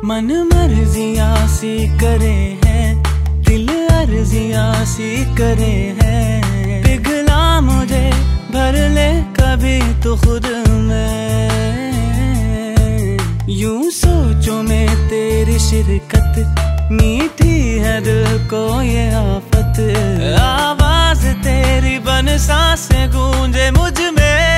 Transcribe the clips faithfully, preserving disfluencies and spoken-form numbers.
मन मर्जियाँ सी करे हैं, दिल अर्जियाँ सी करे हैं। पिघला मुझे भर ले कभी तो खुद में, यूं सोचो में तेरी शिरकत मीठी है दिल को ये आफत। आवाज तेरी बन सांसें गूंजे मुझ में,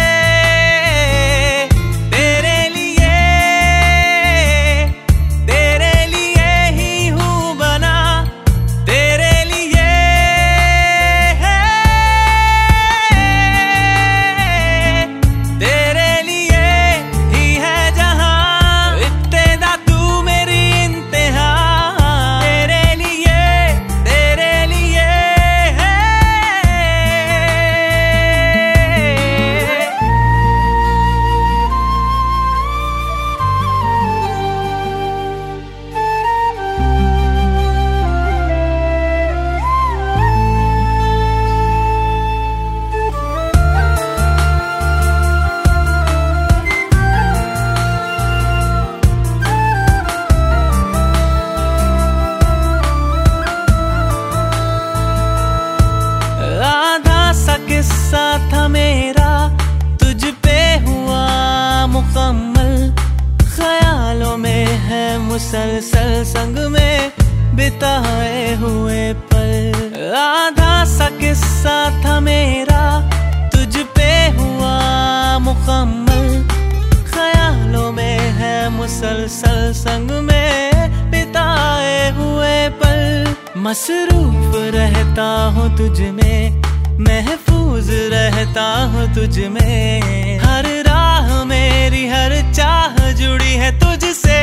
किस्सा था मेरा तुझ पे हुआ मुकम्मल। ख्यालों में है मुसलसल संग में बिताए हुए पल। आधा सा किस्सा था मेरा तुझ पे हुआ मुकम्मल। ख्यालों में है मुसलसल संग में बिताए हुए पल। मसरूफ रहता हूँ तुझ में, महफूज रहता हूँ तुझ में। हर राह मेरी हर चाह जुड़ी है तुझसे।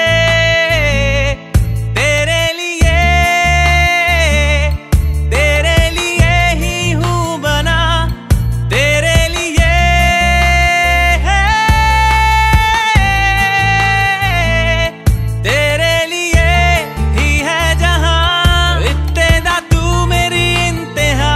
तेरे लिए तेरे लिए ही हूँ बना, तेरे लिए है, तेरे लिए ही है जहाँ। इब्तिदा तू मेरी इंतहा,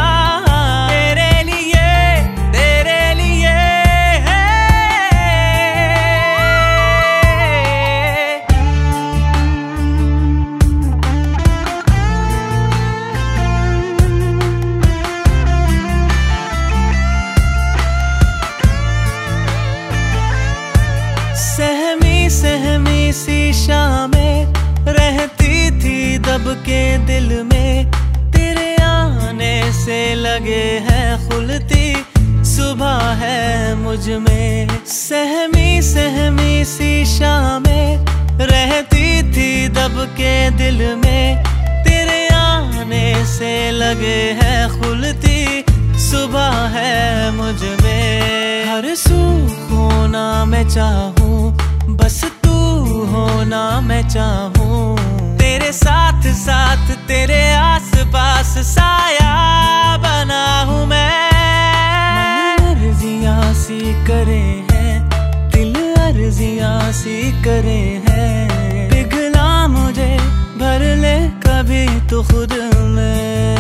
सहमी सहमी सी शामें रहती थी दब के दिल में। तेरे आने से लगे है खुलती सुबह है मुझ में। सहमी सहमी सी शामें रहती थी दब के दिल में। तेरे आने से लगे है खुलती सुबह है मुझ में। हर सू होना मैं चाहूँ, बस तू होना मैं चाहूँ। तेरे साथ साथ तेरे आस पास साया बना हूँ मैं। मन अर्जियाँ सी करे हैं, दिल अर्जियाँ सी करे हैं। पिघला मुझे भर ले कभी तो खुद में,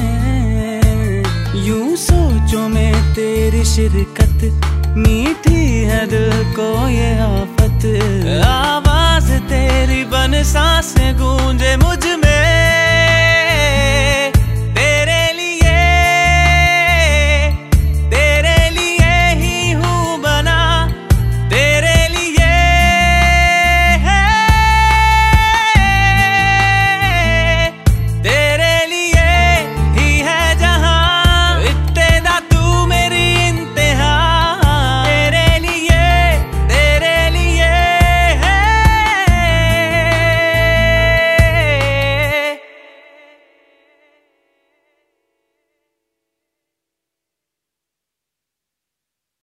यूं सोचो में तेरी शिरकत मीठी है दिल को ये आफत। आवाज तेरी बन सांसें गूंजे मुझ में।